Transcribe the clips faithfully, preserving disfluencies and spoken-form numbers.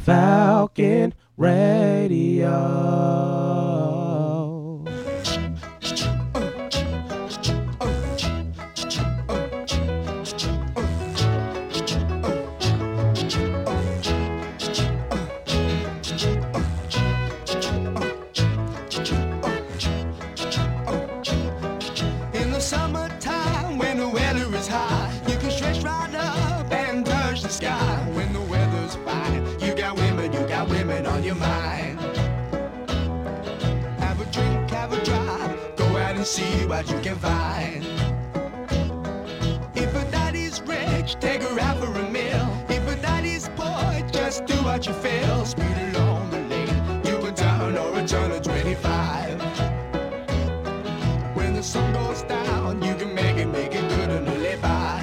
Falcon Radio. In the summertime when the weather is high, you can stretch right up and touch the sky. When the weather's fine, you got women, you got women on your mind. Have a drink, have a drive, go out and see what you can find. If a daddy's rich, take her out for a meal. If a daddy's poor, just do what you feel. Speed along the lane, you can turn or a turn of twenty-five. When the sun goes down, you can make it, make it good and live by.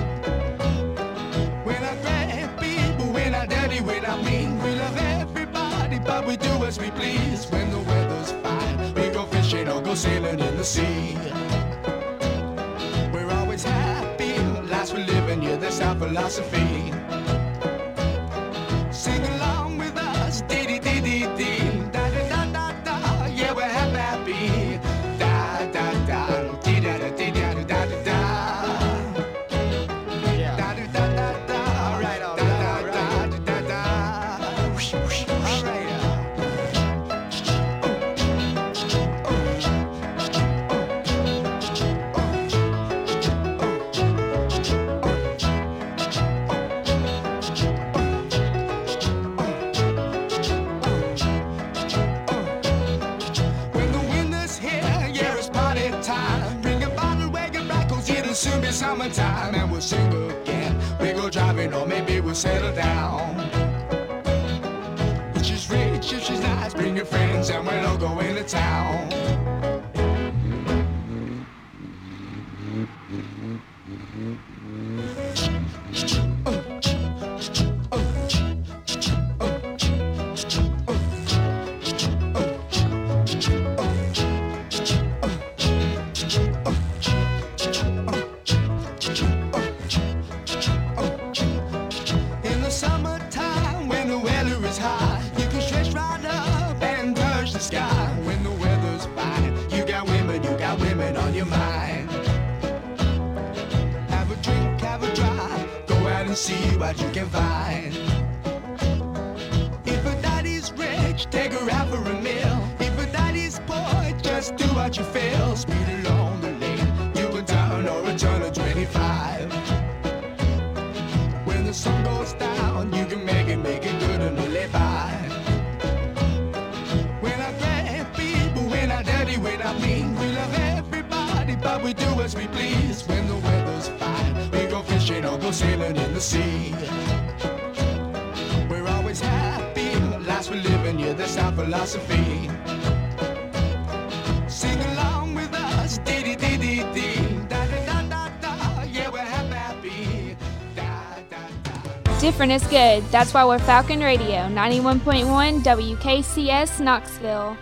We're not great people, we're not dirty, we're not mean. We love everybody, but we do as we please. When the weather's fine, we go fishing or go sailing in the sea. We're always happy, lives we're living, yeah, that's our philosophy. Sing along with us, dee dee dee dee dee, da da da da da, yeah, we're happy, happy. Da da da, dee da da dee da da da da da. Yeah. Da da da da da, all right, all right, all right, da da da. Whoosh, whoosh, whoosh. All right. When the winter's here, yeah, it's party time. Bring a bottle, wake it back, cause it'll soon be summertime. And we'll sing again, we go driving, or maybe we'll settle down. If she's rich, if she's nice, bring your friends, and we'll all go into town. In the summertime, when the weather is high, you can stretch right up and touch the sky. When the weather's fine, you got women, you got women on your mind. Have a drink, have a drive, go out and see what you can find. If a daddy's rich, take her out for a meal. If a daddy's poor, just do what you feel. Speed along the lane, you can turn or a turn of twenty-five. When the sun goes down, you can make it, make it good and live by. We're not great people, we're not dirty, we're not mean. We love everybody, but we do as we please. When the weather's fine, we go fishing or go sailing in the sea. We're always happy, lives we're living, yeah, that's our philosophy. Sing along with us, dee dee dee dee dee, da da da da da, yeah, we're happy, happy. Different is good. That's why we're Falcon Radio, ninety-one point one W K C S Knoxville.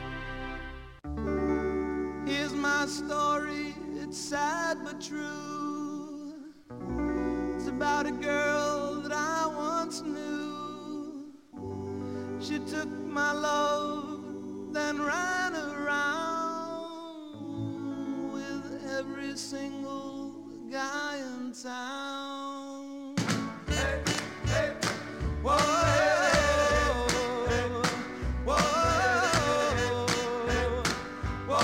Here's my story, it's sad but true. It's about a girl that I once knew. She took my love, then ran around with every single guy in town. Hey, hey, whoa, whoa, whoa,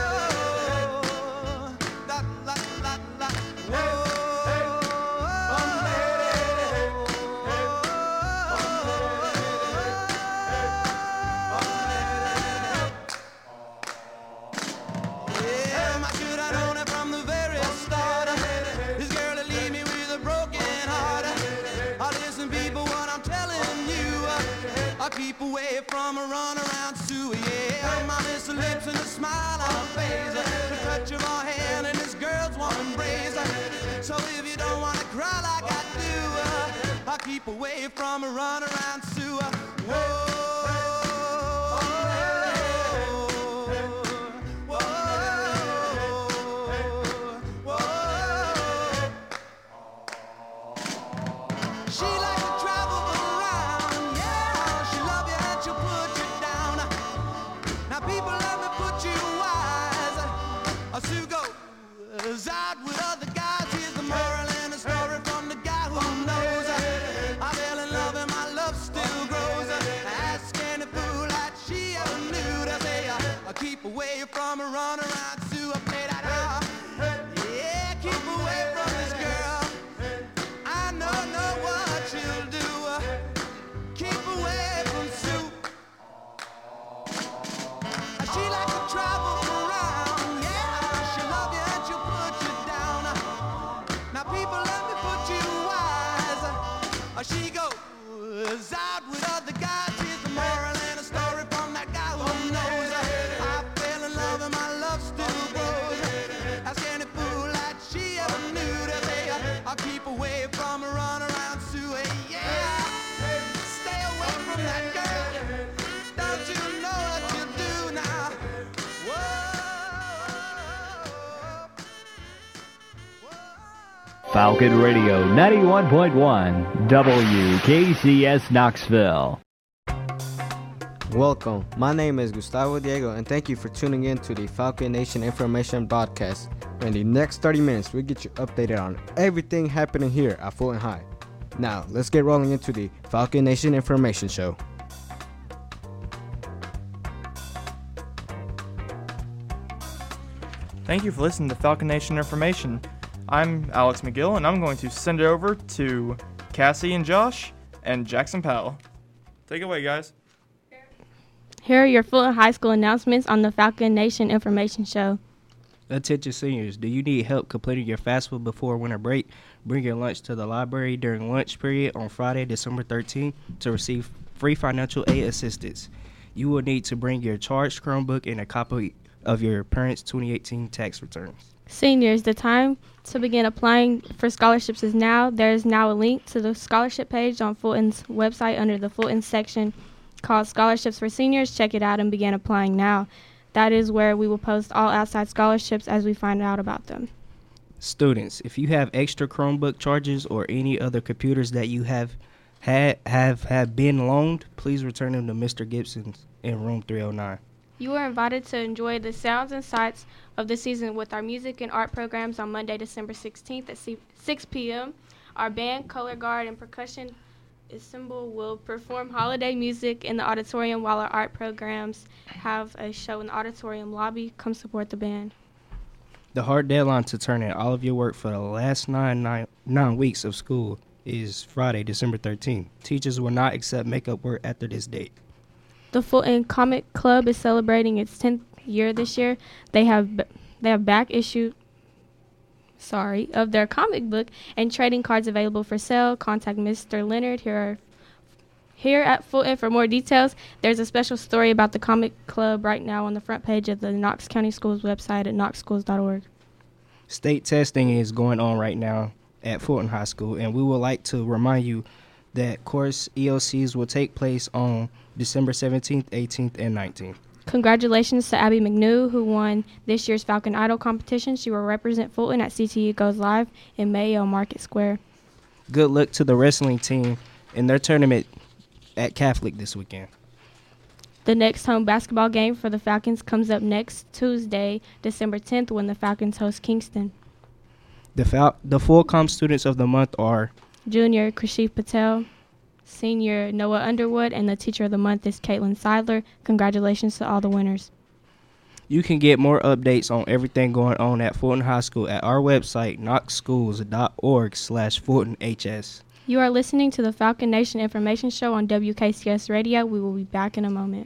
da, la, la, la, whoa, yeah, I should have known it from the very start. This girl will leave me with a broken heart. Oh, listen, people, what I'm telling you, I'll keep away from a run around Sue, yeah. My little lips and a smile on her face, the touch of her hand and this girl's warm embrace. So if you don't want to cry like I do, I'll keep away from a run around Sue. Whoa. She likes to travel around, yeah. I'll keep away from a run around Sue. Yeah, stay away from that girl. Don't you know what you do now? Whoa. Falcon Radio ninety-one point one W K C S Knoxville. Welcome. My name is Gustavo Diego, and thank you for tuning in to the Falcon Nation Information Broadcast. In the next thirty minutes, we'll get you updated on everything happening here at Fulton High. Now, let's get rolling into the Falcon Nation Information Show. Thank you for listening to Falcon Nation Information. I'm Alex McGill, and I'm going to send it over to Cassie and Josh and Jackson Powell. Take it away, guys. Here are your Fulton High School announcements on the Falcon Nation Information Show. Attention seniors, do you need help completing your FAFSA before winter break? Bring your lunch to the library during lunch period on Friday, December thirteenth to receive free financial aid assistance. You will need to bring your charged Chromebook and a copy of your parents' twenty eighteen tax returns. Seniors, the time to begin applying for scholarships is now. There is now a link to the scholarship page on Fulton's website under the Fulton section called Scholarships for Seniors. Check it out and begin applying now. That is where we will post all outside scholarships as we find out about them. Students, if you have extra Chromebook charges or any other computers that you have had have, have been loaned, please return them to Mister Gibson in room three oh nine. You are invited to enjoy the sounds and sights of the season with our music and art programs on Monday, December sixteenth at six p.m. Our band, color guard, and percussion ensemble will perform holiday music in the auditorium while our art programs have a show in the auditorium lobby. Come support the band. The hard deadline to turn in all of your work for the last nine, nine, nine weeks of school is Friday, December thirteenth. Teachers will not accept makeup work after this date. The Fulton Comic Club is celebrating its tenth year this year. They have b- they have back issue sorry, of their comic book and trading cards available for sale. Contact Mister Leonard here here at Fulton for more details. There's a special story about the comic club right now on the front page of the Knox County Schools website at knox schools dot org. State testing is going on right now at Fulton High School, and we would like to remind you that course E O Cs will take place on December seventeenth, eighteenth, and nineteenth. Congratulations to Abby McNew, who won this year's Falcon Idol competition. She will represent Fulton at C T U Goes Live in May on Market Square. Good luck to the wrestling team in their tournament at Catholic this weekend. The next home basketball game for the Falcons comes up next Tuesday, December tenth, when the Falcons host Kingston. The Fal- the full-com students of the month are Junior Krishif Patel, Senior Noah Underwood, and the Teacher of the Month is Caitlin Seidler. Congratulations to all the winners. You can get more updates on everything going on at Fulton High School at our website, knox schools dot org slash fulton h s. You are listening to the Falcon Nation Information Show on W K C S Radio. We will be back in a moment.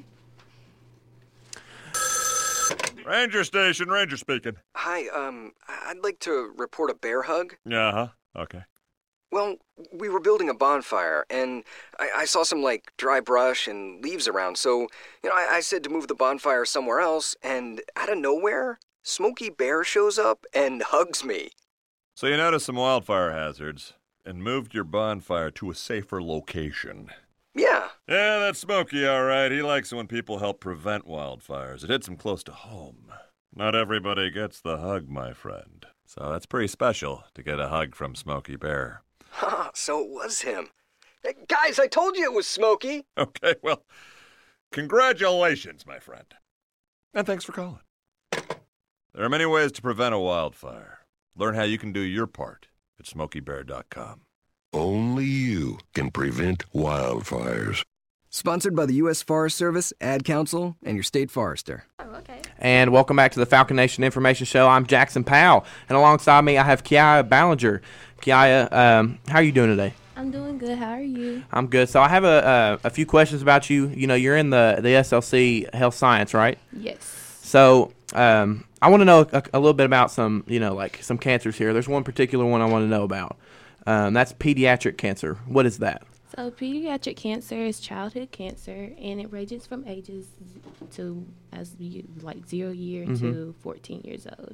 Ranger Station, Ranger speaking. Hi, um, I'd like to report a bear hug. Uh-huh, okay. Well, we were building a bonfire, and I, I saw some, like, dry brush and leaves around, so, you know, I, I said to move the bonfire somewhere else, and out of nowhere, Smokey Bear shows up and hugs me. So you noticed some wildfire hazards and moved your bonfire to a safer location. Yeah. Yeah, that's Smokey, all right. He likes it when people help prevent wildfires. It hits him close to home. Not everybody gets the hug, my friend. So that's pretty special to get a hug from Smokey Bear. Ha, so it was him. Hey, guys, I told you it was Smokey. Okay, well, congratulations, my friend. And thanks for calling. There are many ways to prevent a wildfire. Learn how you can do your part at smokey bear dot com. Only you can prevent wildfires. Sponsored by the U S Forest Service, Ad Council, and your state forester. Oh, okay. And welcome back to the Falcon Nation Information Show. I'm Jackson Powell, and alongside me I have Kiaya Ballinger. Kiaya, um, how are you doing today? I'm doing good. How are you? I'm good. So I have a, a, a few questions about you. You know, you're in the, the S L C Health Science, right? Yes. So um, I want to know a, a little bit about some, you know, like some cancers here. There's one particular one I want to know about. Um, that's pediatric cancer. What is that? So pediatric cancer is childhood cancer, and it ranges from ages to as you, like zero year mm-hmm. to fourteen years old.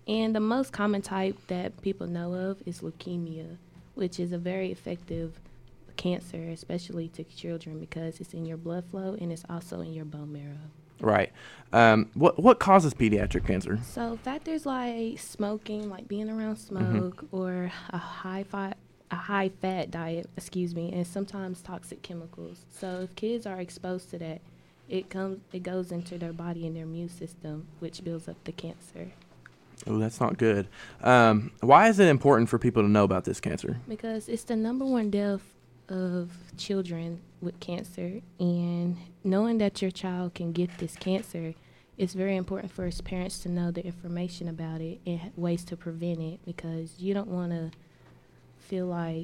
And the most common type that people know of is leukemia, which is a very effective cancer, especially to children, because it's in your blood flow and it's also in your bone marrow. Right. Um, what what causes pediatric cancer? So factors like smoking, like being around smoke, mm-hmm. or a high fat a high fat diet, excuse me, and sometimes toxic chemicals. So if kids are exposed to that, it comes it goes into their body and their immune system, which builds up the cancer. Oh, that's not good. Um, why is it important for people to know about this cancer? Because it's the number one death of children with cancer, and knowing that your child can get this cancer, it's very important for his parents to know the information about it and ways to prevent it, because you don't want to feel like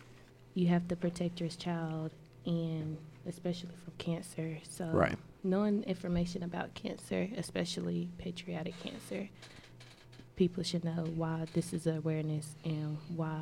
you have to protect your child, and especially from cancer. So right. knowing information about cancer, especially pancreatic cancer, people should know why this is awareness and why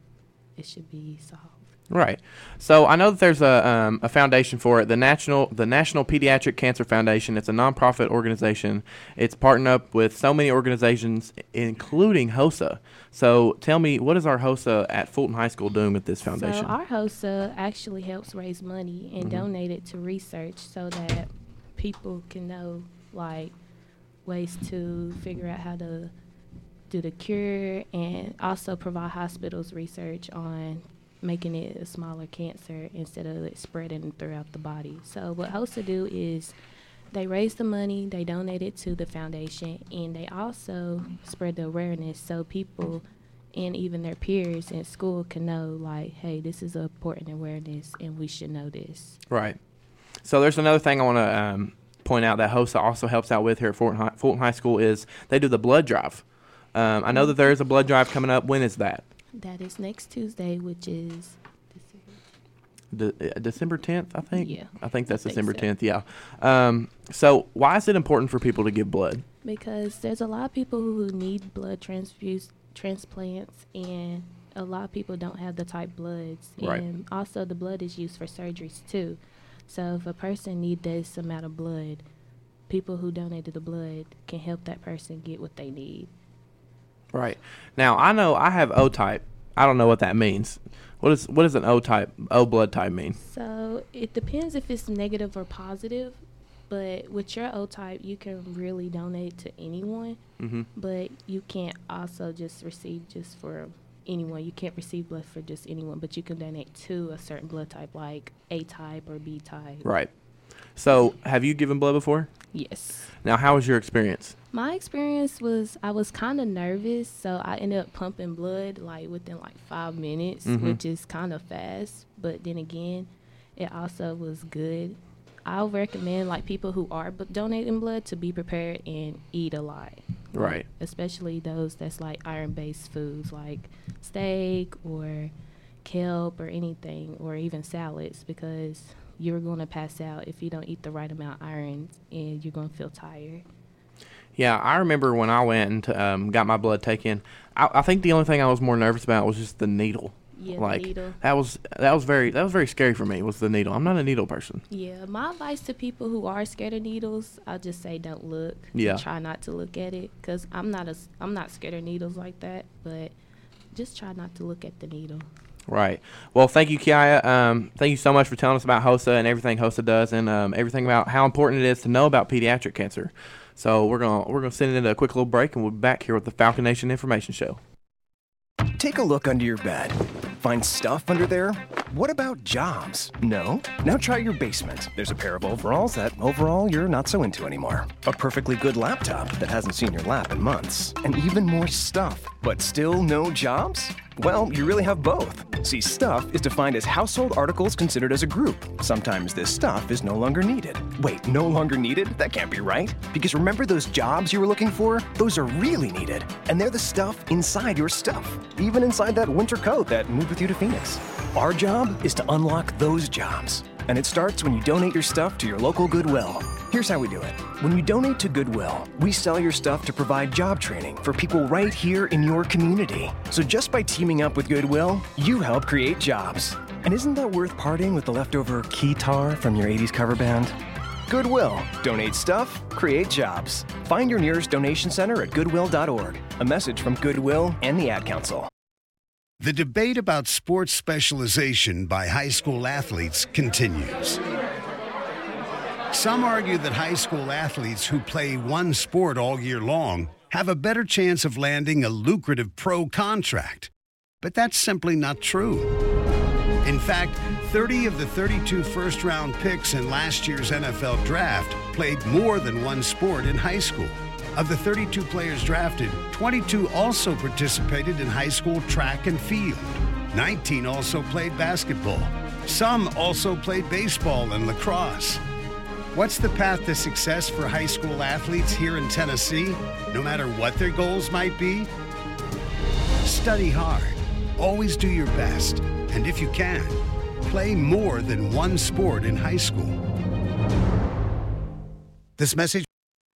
it should be solved. Right. So I know that there's a um, a foundation for it, the National the National Pediatric Cancer Foundation. It's a nonprofit organization. It's partnered up with so many organizations, including HOSA. So tell me, what is our HOSA at Fulton High School doing with this foundation? So our HOSA actually helps raise money and mm-hmm. donate it to research so that people can know, like, ways to figure out how to do the cure, and also provide hospitals research on making it a smaller cancer instead of it spreading throughout the body. So what HOSA do is they raise the money, they donate it to the foundation, and they also spread the awareness so people and even their peers in school can know, like, hey, this is an important awareness and we should know this. Right. So there's another thing I want to um, point out that HOSA also helps out with here at Fulton High, Fulton High School is they do the blood drive. Um, I know that there is a blood drive coming up. When is that? That is next Tuesday, which is De- uh, December tenth, I think. Yeah. I think that's I think December so. tenth, yeah. Um, so why is it important for people to give blood? Because there's a lot of people who need blood transfuse transplants, and a lot of people don't have the type bloods. Right. And also the blood is used for surgeries too. So if a person needs this amount of blood, people who donated the blood can help that person get what they need. Right. Now, I know I have O type. I don't know what that means. What is what does an O type, O blood type mean? So it depends if it's negative or positive, but with your O type, you can really donate to anyone, mm-hmm. but you can't also just receive just for anyone. You can't receive blood for just anyone, but you can donate to a certain blood type, like A type or B type. Right. So have you given blood before? Yes. Now, how was your experience? My experience was I was kind of nervous, so I ended up pumping blood like within like five minutes, mm-hmm. which is kind of fast. But then again, it also was good. I'll recommend like people who are b- donating blood to be prepared and eat a lot. Right. Like, especially those that's like iron-based foods like steak or kelp or anything, or even salads, because you're going to pass out if you don't eat the right amount of iron, and you're going to feel tired. Yeah, I remember when I went and um, got my blood taken, I, I think the only thing I was more nervous about was just the needle. Yeah, like, the needle. That was that was very that was very scary for me, was the needle. I'm not a needle person. Yeah, my advice to people who are scared of needles, I'll just say don't look. Yeah. Try not to look at it, because I'm not a, I'm not scared of needles like that, but just try not to look at the needle. Right. Well, thank you, Kiaya. Um, thank you so much for telling us about HOSA and everything HOSA does, and um, everything about how important it is to know about pediatric cancer. So we're gonna we're gonna send it into a quick little break, and we'll be back here with the Falcon Nation Information Show. Take a look under your bed. Find stuff under there? What about jobs? No? Now try your basement. There's a pair of overalls that overall you're not so into anymore. A perfectly good laptop that hasn't seen your lap in months. And even more stuff. But still no jobs? Well, you really have both. See, stuff is defined as household articles considered as a group. Sometimes this stuff is no longer needed. Wait, no longer needed? That can't be right. Because remember those jobs you were looking for? Those are really needed. And they're the stuff inside your stuff. Even inside that winter coat that moved with you to Phoenix. Our job is to unlock those jobs. And it starts when you donate your stuff to your local Goodwill. Here's how we do it. When you donate to Goodwill, we sell your stuff to provide job training for people right here in your community. So just by teaming up with Goodwill, you help create jobs. And isn't that worth parting with the leftover keytar from your eighties cover band? Goodwill. Donate stuff, create jobs. Find your nearest donation center at goodwill dot org. A message from Goodwill and the Ad Council. The debate about sports specialization by high school athletes continues. Some argue that high school athletes who play one sport all year long have a better chance of landing a lucrative pro contract. But that's simply not true. In fact, thirty of the thirty-two first-round picks in last year's N F L draft played more than one sport in high school. Of the thirty-two players drafted, twenty-two also participated in high school track and field. nineteen also played basketball. Some also played baseball and lacrosse. What's the path to success for high school athletes here in Tennessee, no matter what their goals might be? Study hard, always do your best, and if you can, play more than one sport in high school. This message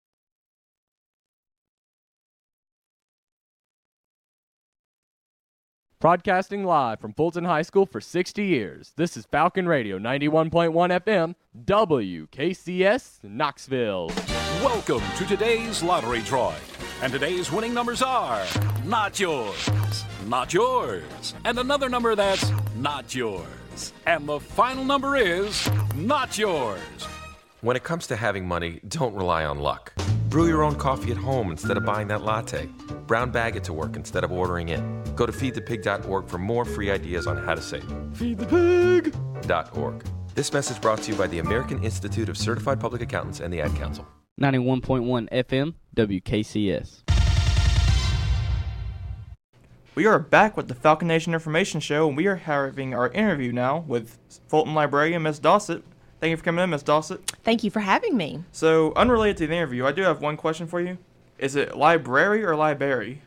Broadcasting live from Fulton High School for sixty years, this is Falcon Radio ninety-one point one F M, W K C S, Knoxville. Welcome to today's lottery drawing. And today's winning numbers are not yours, not yours, and another number that's not yours. And the final number is not yours. When it comes to having money, don't rely on luck. Brew your own coffee at home instead of buying that latte. Brown bag it to work instead of ordering it. Go to feed the pig dot org for more free ideas on how to save. Feed the pig dot org. This message brought to you by the American Institute of Certified Public Accountants and the Ad Council. ninety-one point one F M, W K C S. We are back with the Falcon Nation Information Show, and we are having our interview now with Fulton librarian Miss Dossett. Thank you for coming in, Miss Dossett. Thank you for having me. So, unrelated to the interview, I do have one question for you. Is it library or library?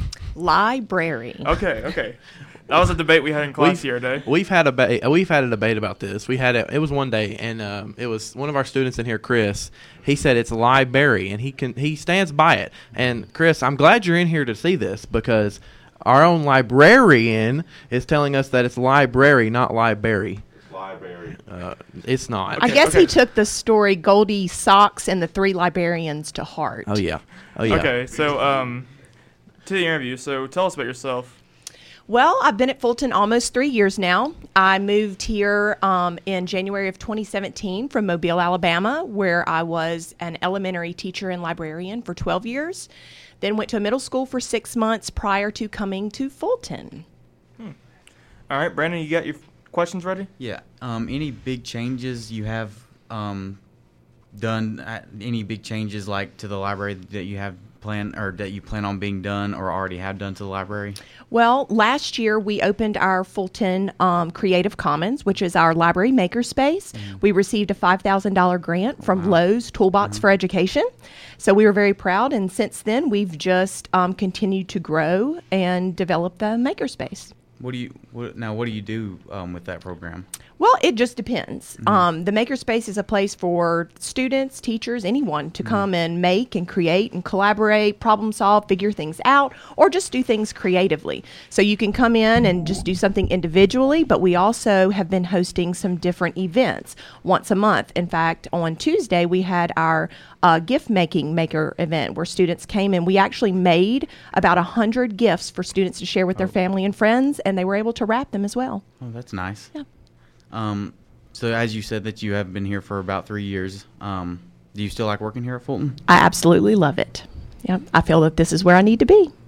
Library. Okay, okay. That was a debate we had in class we've, the other day. We've had a ba- we've had a debate about this. We had a, it was one day, and um, it was one of our students in here, Chris. He said it's library, and he can he stands by it. And Chris, I'm glad you're in here to see this because our own librarian is telling us that it's library, not library. Library. Uh, it's not. I guess he took the story Goldie Socks and the Three Librarians to heart. Oh yeah. Oh yeah. Okay, so um, to the interview. So tell us about yourself. Well, I've been at Fulton almost three years now. I moved here um, in January of twenty seventeen from Mobile, Alabama, where I was an elementary teacher and librarian for twelve years. Then went to a middle school for six months prior to coming to Fulton. Hmm. All right, Brandon, you got your questions ready? Yeah. Um, any big changes you have um, done? Uh, any big changes like to the library that you have plan or that you plan on being done or already have done to the library? Well, last year we opened our Fulton um, Creative Commons, which is our library makerspace. Mm-hmm. We received a five thousand dollars grant from wow. Lowe's Toolbox mm-hmm. for Education. So we were very proud, and since then we've just um, continued to grow and develop the makerspace. What do you what, now? What do you do um, with that program? Well, it just depends. Mm-hmm. Um, the makerspace is a place for students, teachers, anyone to mm-hmm. come and make and create and collaborate, problem solve, figure things out, or just do things creatively. So you can come in and just do something individually, but we also have been hosting some different events once a month. In fact, on Tuesday, we had our uh, gift-making maker event where students came and we actually made about one hundred gifts for students to share with their family and friends, and they were able to wrap them as well. Oh, that's nice. Yeah. Um, so as you said that you have been here for about three years, um, do you still like working here at Fulton? I absolutely love it. Yeah, I feel that this is where I need to be.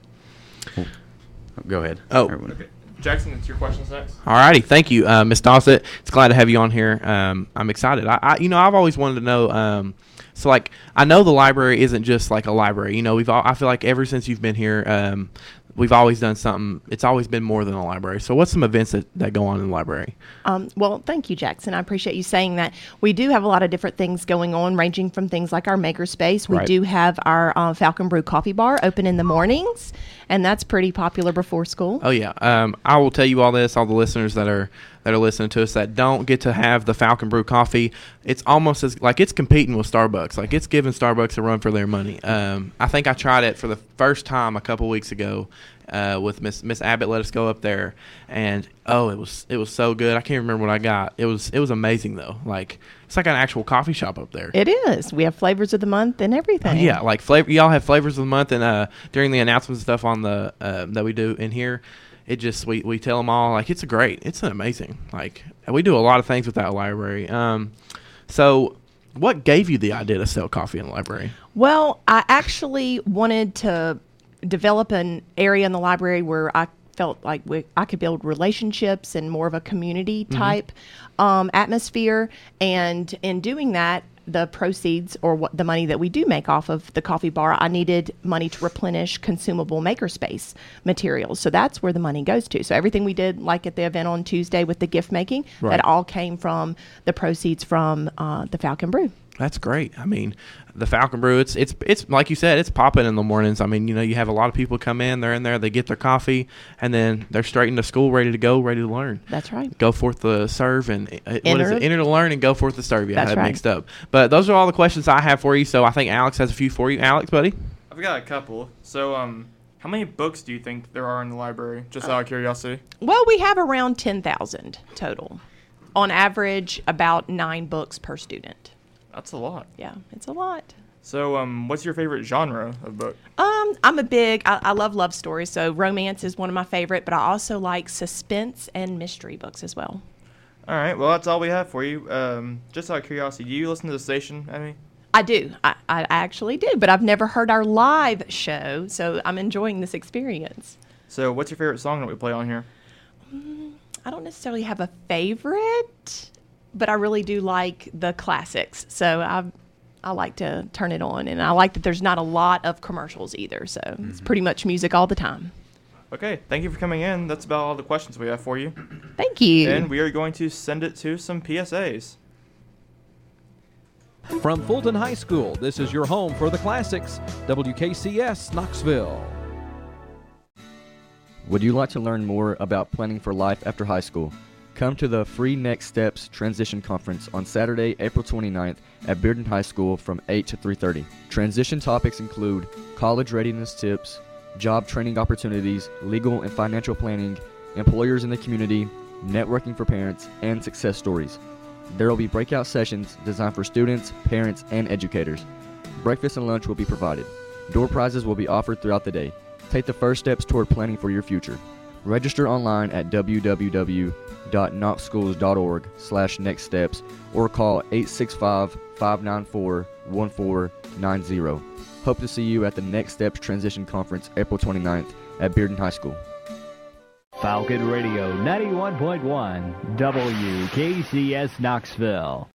Oh, go ahead. Oh. Okay. Jackson, it's your questions next. All righty. Thank you, uh, Miz Dossett. It's glad to have you on here. Um, I'm excited. I, I, you know, I've always wanted to know, um, so like, I know the library isn't just like a library. You know, we've all, I feel like ever since you've been here, um, we've always done something. It's always been more than a library. So what's some events that, that go on in the library? Um, well, thank you, Jackson. I appreciate you saying that. We do have a lot of different things going on, ranging from things like our makerspace. We Right. do have our uh, Falcon Brew Coffee Bar open in the mornings, and that's pretty popular before school. Oh yeah. Um, I will tell you all this, all the listeners that are that are listening to us that don't get to have the Falcon Brew coffee. It's almost as like it's competing with Starbucks. Like it's giving Starbucks a run for their money. Um, I think I tried it for the first time a couple weeks ago, uh, with Miss Miss Abbott. Let us go up there, and oh, it was it was so good. I can't remember what I got. It was it was amazing though. Like it's like an actual coffee shop up there. It is. We have flavors of the month and everything. Oh, yeah, like flavor. Y'all have flavors of the month, and uh, during the announcements and stuff on the uh, that we do in here, it just we we tell them all like it's a great, it's an amazing. Like we do a lot of things with that library. Um, so what gave you the idea to sell coffee in the library? Well, I actually wanted to develop an area in the library where I felt like we, I could build relationships and more of a community type mm-hmm. um, atmosphere. And in doing that, the proceeds or what the money that we do make off of the coffee bar, I needed money to replenish consumable makerspace materials. So that's where the money goes to. So everything we did, like at the event on Tuesday with the gift making, right. that all came from the proceeds from uh, the Falcon Brew. That's great. I mean, the Falcon Brew, it's it's it's like you said, it's popping in the mornings. I mean, you know, you have a lot of people come in, they're in there, they get their coffee, and then they're straight into school, ready to go, ready to learn. That's right. Go forth to serve and uh, what enter. is it? Enter to learn and go forth to serve. Yeah, That's I had right. mixed up. But those are all the questions I have for you. So I think Alex has a few for you. Alex, buddy. I've got a couple. So, um, how many books do you think there are in the library? Just out of curiosity. Well, we have around ten thousand total. On average, about nine books per student. That's a lot. Yeah, it's a lot. So, um, what's your favorite genre of book? Um, I'm a big, I, I love love stories, so romance is one of my favorite, but I also like suspense and mystery books as well. All right, well, that's all we have for you. Um, just out of curiosity, do you listen to the station, Emmy? I do. I, I actually do, but I've never heard our live show, so I'm enjoying this experience. So, what's your favorite song that we play on here? Mm, I don't necessarily have a favorite, but I really do like the classics. So I I like to turn it on, and I like that there's not a lot of commercials either. So mm-hmm. it's pretty much music all the time. Okay, thank you for coming in. That's about all the questions we have for you. Thank you. And we are going to send it to some P S As. From Fulton High School, this is your home for the classics, W K C S Knoxville. Would you like to learn more about planning for life after high school? Come to the free Next Steps Transition Conference on Saturday, April twenty-ninth at Bearden High School from eight to three thirty. Transition topics include college readiness tips, job training opportunities, legal and financial planning, employers in the community, networking for parents, and success stories. There will be breakout sessions designed for students, parents, and educators. Breakfast and lunch will be provided. Door prizes will be offered throughout the day. Take the first steps toward planning for your future. Register online at w w w dot knox schools dot org slash next steps or call eight six five, five nine four, one four nine zero. Hope to see you at the Next Steps Transition Conference April twenty-ninth at Bearden High School. Falcon Radio ninety-one point one W K C S Knoxville.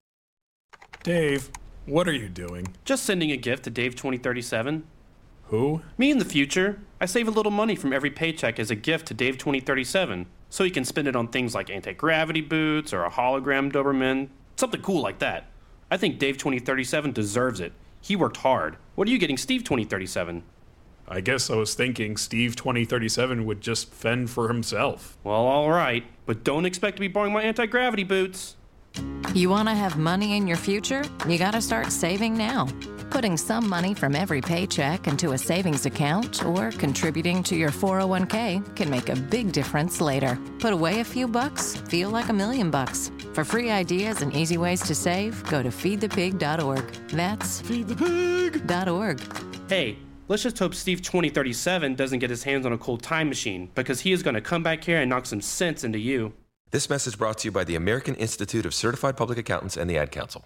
Dave, what are you doing? Just sending a gift to Dave twenty thirty-seven. Who? Me in the future. I save a little money from every paycheck as a gift to Dave twenty thirty-seven, so he can spend it on things like anti-gravity boots or a hologram Doberman, something cool like that. I think Dave twenty thirty-seven deserves it. He worked hard. What are you getting Steve twenty thirty-seven? I guess I was thinking Steve twenty thirty-seven would just fend for himself. Well, all right, but don't expect to be borrowing my anti-gravity boots. You want to have money in your future? You got to start saving now. Putting some money from every paycheck into a savings account or contributing to your four oh one k can make a big difference later. Put away a few bucks, feel like a million bucks. For free ideas and easy ways to save, go to feed the pig dot org. That's feed the pig dot org. Hey, let's just hope Steve twenty thirty-seven doesn't get his hands on a cold time machine, because he is going to come back here and knock some sense into you. This message brought to you by the American Institute of Certified Public Accountants and the Ad Council.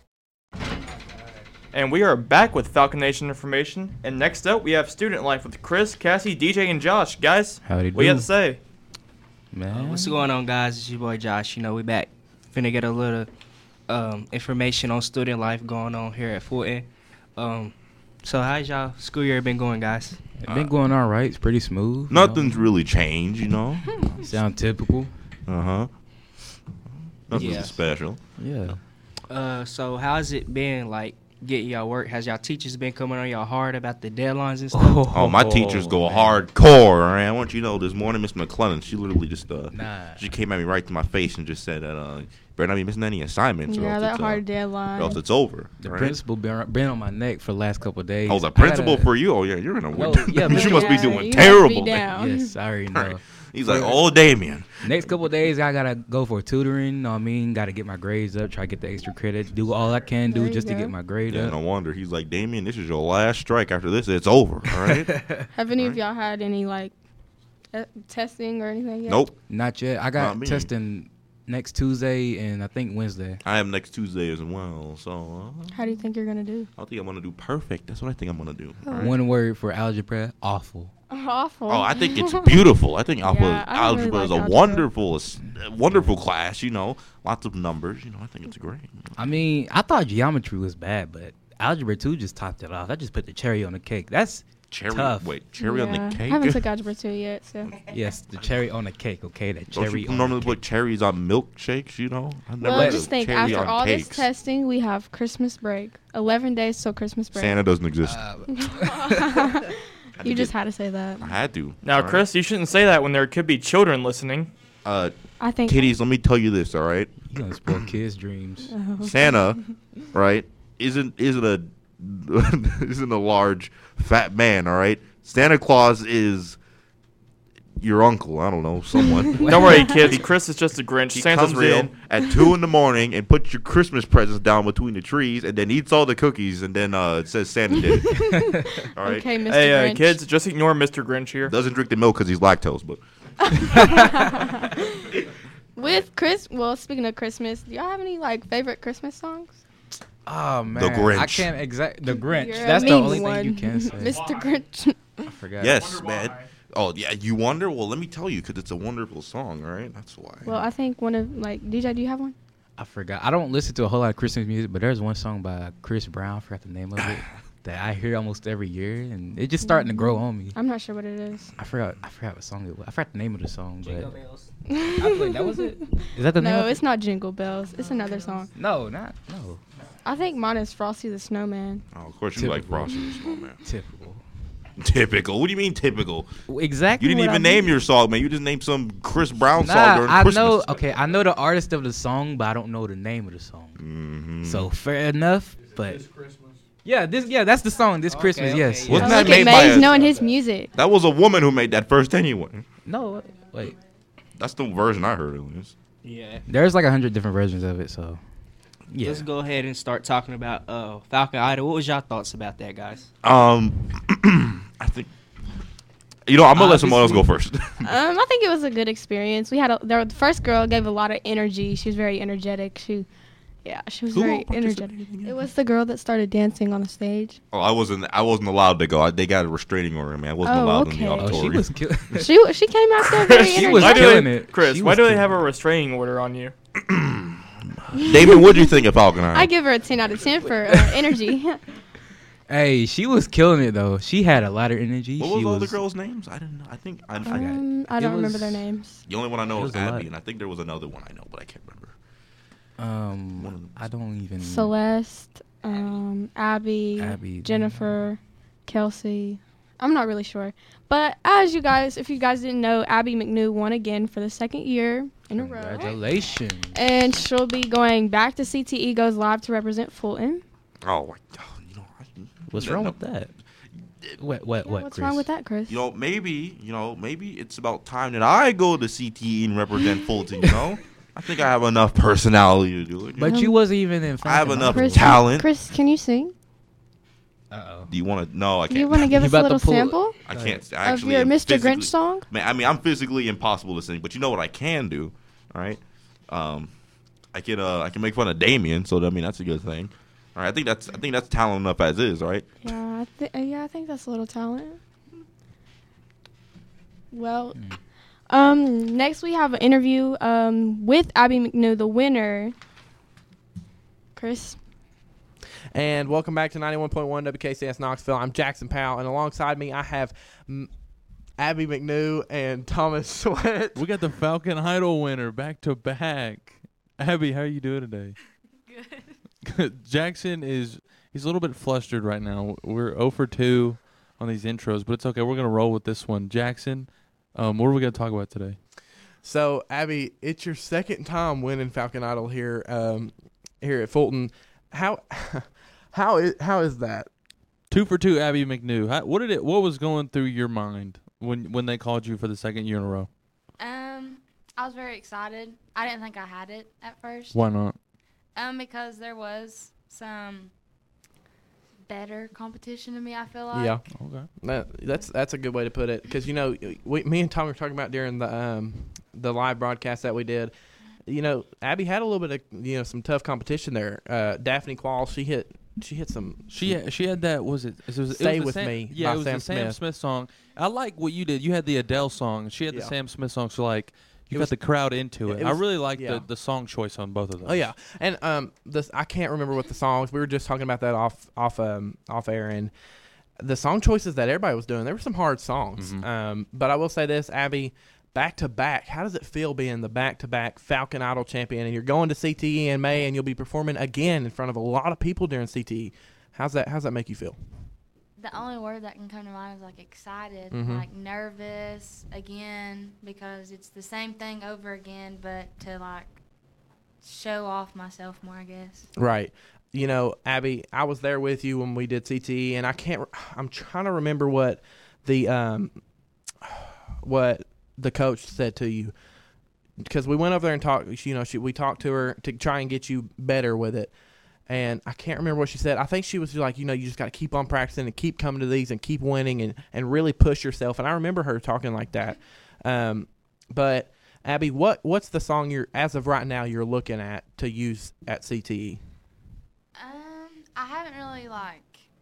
And we are back with Falcon Nation information. And next up, we have Student Life with Chris, Cassie, D J, and Josh. Guys, howdy what do you have to say? Man. Uh, what's going on, guys? It's your boy Josh. You know, we back. Finna get a little um, information on student life going on here at Fulton. Um, so how's y'all school year been going, guys? It's been going all right. It's pretty smooth. Nothing's know? really changed, you know. Sound typical. Uh-huh. Nothing yeah. special. Yeah. Uh, so how's it been, like, getting y'all work? Has y'all teachers been coming on y'all hard about the deadlines and stuff? Oh, my teachers go hardcore. All right, I want you to know this morning, Miss McClellan, she literally just uh, Nah. she came at me right to my face and just said that uh, you better not be missing any assignments. or Yeah, else that it's, uh, hard deadline. Or else it's over. The right? principal been, been on my neck for the last couple of days. Oh, the I gotta- principal for you? Oh, yeah, you're in a No, win. yeah, you must be yeah, doing you terrible. must be man. down. Yes, I already know. Right. He's like, oh, Damien. Next couple of days, I gotta go for tutoring. Know what I mean, gotta get my grades up, try to get the extra credits, do all I can do There you just to go. get my grade Yeah, up. no wonder. He's like, Damien, this is your last strike. After this, it's over. All right? Have any of y'all had any like uh, testing or anything yet? Nope. Not yet. I Not got me. testing next Tuesday and I think Wednesday. I have next Tuesday as well. So uh, How do you think you're gonna do? I think I'm going to do perfect. That's what I think I'm going to do. all right? One word for algebra: awful. Awful. Oh, I think it's beautiful. I think algebra, Yeah, I don't really algebra is like a algebra. wonderful, s- wonderful class. You know, lots of numbers. You know, I think it's great. I mean, I thought geometry was bad, but algebra two just topped it off. I just put the cherry on the cake. That's Cherry- tough. wait, cherry on the Yeah, cake? I haven't took algebra two yet, so. Yes, the cherry on the cake. Okay, that Don't cherry you on normally the put cherries on milkshakes? You know, I've never Well, put just think cherry after on all cakes. this testing, we have Christmas break. Eleven days till Christmas break. Santa doesn't exist. You just had to say that. I had to. Now, all right? Chris, you shouldn't say that when there could be children listening. Uh, I think- kiddies, let me tell you this. All right, You gonna spoil kids' dreams. Oh. Santa, right, isn't isn't a isn't a large fat man. All right, Santa Claus is your uncle. I don't know, someone. Don't worry, kids. Chris is just a Grinch. He Santa's comes real. in at two in the morning and puts your Christmas presents down between the trees, and then eats all the cookies, and then uh, it says Santa did it. All right. Okay, Mister Hey, uh, Grinch. kids, just ignore Mister Grinch here. Doesn't drink the milk because he's lactose, but With Chris, well, speaking of Christmas, do y'all have any like favorite Christmas songs? Oh man, Grinch. I can't exact the Grinch. You're a That's the mean only one. thing you can say. Mister Grinch. I forgot. yes, man. Oh yeah, you wonder? Well, let me tell you, because it's a wonderful song, all right? That's why. Well, I think one of like D J. Do you have one? I forgot. I don't listen to a whole lot of Christmas music, but there's one song by Chris Brown. I forgot the name of it that I hear almost every year, and it's just starting to grow on me. I'm not sure what it is. I forgot. I forgot what song it was. I forgot the name of the song. Jingle but Bells. I wait, that was it. Is that the name? No, of it? it's not Jingle Bells. It's another song. No, not no. I think mine is Frosty the Snowman. Oh, of course you like Frosty the Snowman. Typical. Typical. What do you mean typical? Exactly You didn't what even I name mean. your song, man. You just named some Chris Brown song Nah, during I Christmas. know. Okay, I know the artist of the song, but I don't know the name of the song. Mm-hmm. So fair enough. But yeah, this yeah, that's the song. This Christmas, okay. yes. Wasn't Oh, that look at made by Maze a, knowing his music. That was a woman who made that first anyway. No, wait. That's the version I heard, at least. Yeah. There's like a hundred different versions of it, so yeah. Let's go ahead and start talking about uh, Falcon Idol. What was y'all thoughts about that, guys? Um, I think. You know, I'm gonna let someone else go first. um, I think it was a good experience. We had a, there, the first girl gave a lot of energy. She was very energetic. She, yeah, she was Who very participated energetic. It was the girl that started dancing on the stage. Oh, I wasn't. I wasn't allowed to go. I, they got a restraining order, man. I wasn't Oh, allowed okay. in the Oh, auditorium. she was kill- She she came out there very She energetic. was Why do killing they, it. Chris, She why was do they killing have a restraining order on you? Damon, what do you think of Falcon Eye? I give her a ten out of ten for uh, energy. Hey, she was killing it though. She had a lot of energy. What she was all the was girls' names? I didn't know. I think I forgot. um, I It don't remember was- their names. The only one I know it is was a lot. Abby, and I think there was another one I know, but I can't remember. Um, I don't even. Celeste, um, Abby, Abby. Jennifer, Kelsey. I'm not really sure. But as you guys, if you guys didn't know, Abby McNew won again for the second year in a row. Congratulations. And she'll be going back to C T E Goes Live to represent Fulton. Oh, my God. You know, I, What's no, wrong no. with that? What? What? Yeah, what? what's Chris? wrong with that, Chris? You know, maybe, you know, maybe it's about time that I go to C T E and represent Fulton, you know? I think I have enough personality to do it. But you wasn't even in. I have Falcon enough Idol. Chris, talent. Chris, can you sing? Uh-oh. Do you want to? No, I can't. You want to give You us a about to little pull it. sample I can't. I of actually your am Mister physically- Grinch song? Man, I mean, I'm physically impossible to sing, but you know what I can do, all right? Um, I can uh, I can make fun of Damien, so I mean that's a good thing. All right, I think that's I think that's talent enough as is, all right? Yeah, I th- uh, yeah, I think that's a little talent. Well, um, next we have an interview um, with Abby McNew, the winner. Chris. And welcome back to ninety-one point one W K C S Knoxville. I'm Jackson Powell, and alongside me I have mm, Abby McNew and Thomas Sweat. We got the Falcon Idol winner back to back. Abby, how are you doing today? Good. Jackson is He's a little bit flustered right now. We're zero for two on these intros, but it's okay. We're gonna roll with this one. Jackson, um, what are we gonna talk about today? So, Abby, it's your second time winning Falcon Idol here, um, here at Fulton. How, how is how is that? Two for two, Abby McNew. How, what did it? What was going through your mind when when they called you for the second year in a row? Um, I was very excited. I didn't think I had it at first. Why not? Um, because there was some better competition to me, I feel like. Yeah. Okay. That, that's that's a good way to put it. Because, you know, we, me and Tom were talking about during the um, the live broadcast that we did. You know, Abby had a little bit of, you know, some tough competition there. Uh, Daphne Quall, she hit she hit some. She some had, she had that. Was it? It was, Stay it was With Sam, Me Yeah, by it was Sam the Sam Smith. Smith song. I like what you did. You had the Adele song. She had the Yeah. Sam Smith song. So like, you It got was- the crowd into it. it I was- really like yeah. the, the song choice on both of those. Oh yeah, and um, this I can't remember what the songs. We were just talking about that off off um off air, and the song choices that everybody was doing. There were some hard songs. Mhm. Um, but I will say this, Abby, back to back. How does it feel being the back to back Falcon Idol champion, and you're going to C T E in May, and you'll be performing again in front of a lot of people during C T E? How's that? How's that make you feel? The only word that can come to mind is like excited, Mhm. like nervous again, because it's the same thing over again, but to like show off myself more, I guess. Right. You know, Abby, I was there with you when we did C T E, and I can't. re- I'm trying to remember what the um, what the coach said to you, because we went over there and talked. You know, she, we talked to her to try and get you better with it, and I can't remember what she said. I think she was like, you know, you just got to keep on practicing and keep coming to these and keep winning and and really push yourself. And I remember her talking like that. Um, but Abby, what what's the song you're as of right now you're looking at to use at C T E? Um, I haven't really like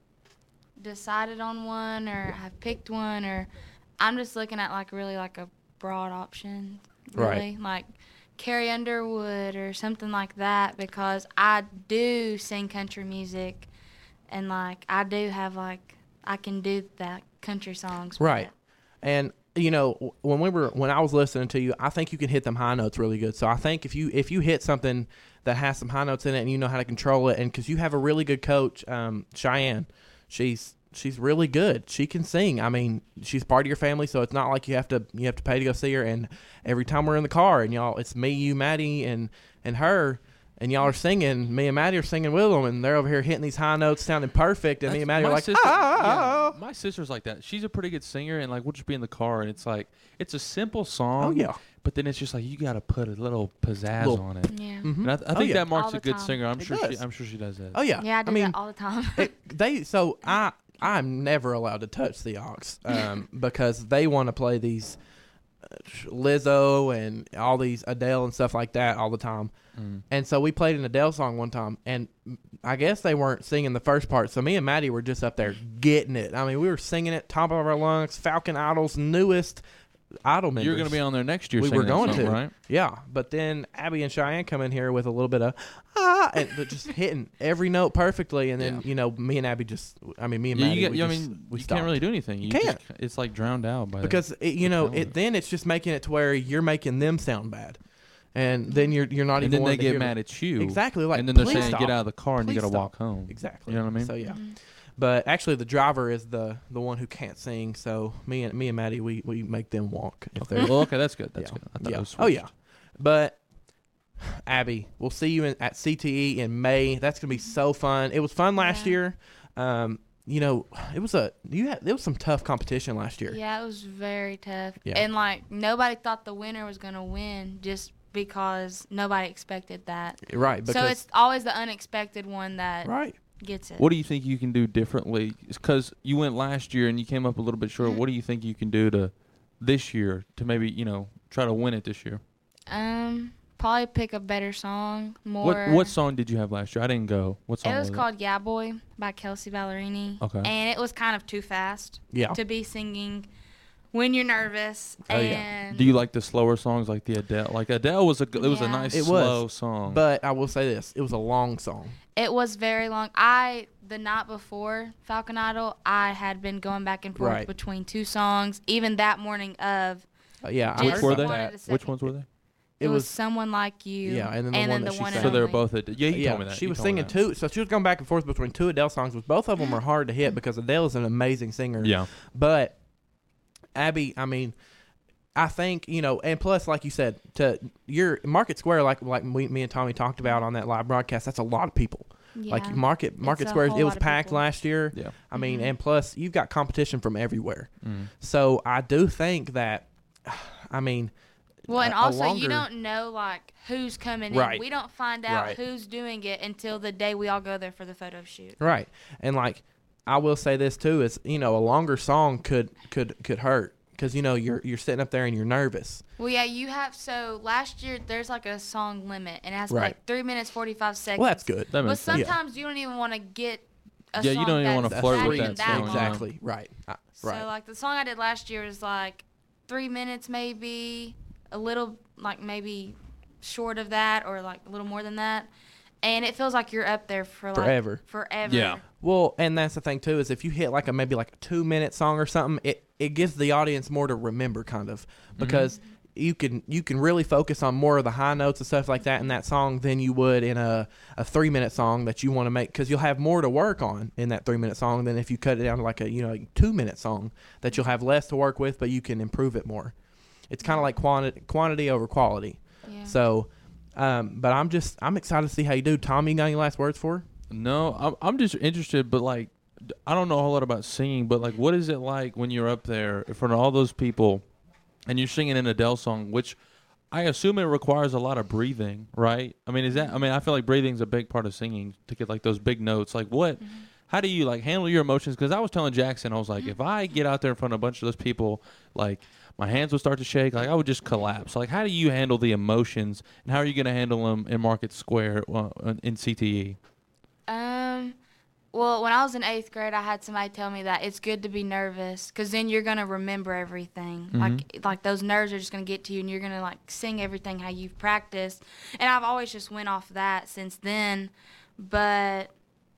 decided on one or have picked one, or I'm just looking at like really like a broad option, really, Right. like Carrie Underwood or something like that, because I do sing country music, and like I do have like I can do that country songs, with Right. it. And you know, w- when we were when I was listening to you, I think you can hit them high notes really good. So I think if you if you hit something that has some high notes in it and you know how to control it, and because you have a really good coach, um, Cheyenne, she's she's really good. She can sing. I mean, she's part of your family, so it's not like you have to you have to pay to go see her. And every time we're in the car and y'all, it's me, you, Maddie, and and her. And y'all are singing. Me and Maddie are singing with them, and they're over here hitting these high notes, sounding perfect. And me and Maddie are my like, sister, ah. yeah, my sister's like that. She's a pretty good singer, and like we'll just be in the car, and it's like it's a simple song. Oh, yeah. But then it's just like you got to put a little pizzazz Little- on it. Yeah. Mhm. And I, th- I Oh, think yeah. that marks All a the good time. singer. I'm It sure. She, does. I'm sure she does that. Oh yeah. Yeah, I do mean, that all the time. it, they so I I'm never allowed to touch the aux um, because they want to play these uh, Lizzo and all these Adele and stuff like that all the time. Mm. And so we played an Adele song one time, and I guess they weren't singing the first part. So me and Maddie were just up there getting it. I mean, we were singing it top of our lungs. Falcon Idol's newest Idol members. You're going to be on there next year. We singing were that going song, to, right? yeah. But then Abby and Cheyenne come in here with a little bit of ah, and they're just hitting every note perfectly. And then Yeah. you know, me and Abby just, I mean, me and Yeah, Maddie, you, get, we you- I just, mean, we you stopped. can't really do anything. You Can't. Just, it's like drowned out by because the, it, you the know, talent. it then it's just making it to where you're making them sound bad, and then you're you're not and even. then they wanting to get hear mad them. at you. Exactly, like and then they're please saying, stop. "Get out of the car and you Please got to stop. walk home." Exactly. You know what I mean? So yeah. But actually, the driver is the the one who can't sing. So me and me and Maddie, we, we make them walk. If they're Well, okay, that's good. That's yeah. good. I thought yeah. it was Oh yeah. switched. But Abby, we'll see you in, at C T E in May. That's gonna be so fun. It was fun last Yeah. year. Um, you know, it was a you had it was some tough competition last year. Yeah, it was very tough. Yeah. And like nobody thought the winner was gonna win just because nobody expected that. Right. So Because it's always the unexpected one that right. gets it. What do you think you can do differently? Because you went last year and you came up a little bit short. What do you think you can do to this year to maybe you know try to win it this year? Um, probably pick a better song. More. What what song did you have last year? I didn't go. What song It was was called "Yeah Boy" by Kelsey Ballerini. Okay. And it was kind of too fast. Yeah. To be singing when you're nervous. Oh, and yeah. Do you like the slower songs like the Adele? Like Adele was a it was a Yeah. nice It slow was, song. but I will say this: it was a long song. It was very long. I the night before Falcon Idol, I had been going back and forth Right. between two songs. Even that morning of. Uh, yeah, I Which heard were about they? that. wanted a Which second. ones were they? It, was, was Someone Like You. Yeah, and then the one that she one sang. and So they were only. both Ad- yeah, you told me that. She You was told me singing that. two, so she was going back and forth between two Adele songs, which both of them are hard to hit because Adele is an amazing singer. Yeah. But Abby, I mean, I think, you know, and plus, like you said, to your Market Square, like like we, me and Tommy talked about on that live broadcast, that's a lot of people. Yeah. Like Market It's Market a Square, whole it was lot of packed people. last year. Yeah. I mean, Mhm. and plus you've got competition from everywhere. Mm. So I do think that, I mean, Well, and a- a also you longer- don't know like who's coming Right. in. We don't find out Right. who's doing it until the day we all go there for the photo shoot. Right. And like I will say this too is, you know, a longer song could could could hurt cuz you know you're you're sitting up there and you're nervous. Well, yeah, you have. So last year there's like a song limit, and it has to be Right. like three minutes forty-five seconds. Well, that's good. That but makes sense. Yeah. sometimes you don't even want to get a Yeah, song you don't even that's wanna flirt not with even that song, long. Exactly. Right. Uh, So right. like the song I did last year was like three minutes maybe, a little like maybe short of that or like a little more than that, and it feels like you're up there for like Forever. forever. Well, and that's the thing too is if you hit like a maybe like a two minute song or something, it, it gives the audience more to remember, kind of, because you can you can really focus on more of the high notes and stuff like that in that song than you would in a, a three minute song that you want to make, because you'll have more to work on in that three minute song than if you cut it down to like a you know like two minute song that you'll have less to work with, but you can improve it more. It's kind of like quantity quantity over quality. Yeah. So, um, but I'm just I'm excited to see how you do. Tommy, you got any last words for her? No, I'm I'm just interested, but like d- I don't know a whole lot about singing, but like what is it like when you're up there in front of all those people and you're singing an Adele song, which I assume it requires a lot of breathing, right? I mean, is that I mean, I feel like breathing's a big part of singing to get like those big notes. Like what how do you like handle your emotions? Because I was telling Jackson, I was like, if I get out there in front of a bunch of those people, like my hands would start to shake, like I would just collapse. Like, how do you handle the emotions, and how are you going to handle them in Market Square uh, in C T E? Um, well, when I was in eighth grade, I had somebody tell me that it's good to be nervous because then you're gonna remember everything. Mhm. Like, like those nerves are just gonna get to you, and you're gonna like sing everything how you've practiced. And I've always just went off that since then. But